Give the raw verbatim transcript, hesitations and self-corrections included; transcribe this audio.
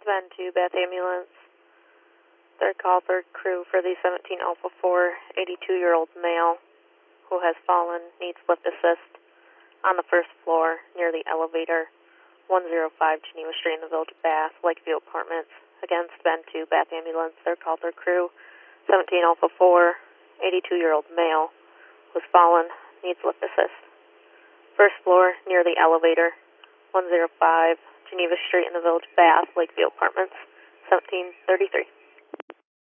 Ben two, Bath Ambulance. Third call, third crew for the seventeen Alpha four, eighty-two-year-old male who has fallen, needs lift assist on the first floor near the elevator, one oh five Geneva Street in the Village of Bath, Lakeview Apartments. Against Ben two, Bath Ambulance. Third call, third crew, seventeen Alpha four, eighty-two-year-old male who has fallen, needs lift assist. First floor near the elevator, one oh five Geneva Street in the Village of Bath, Lakeview Apartments, seventeen thirty-three.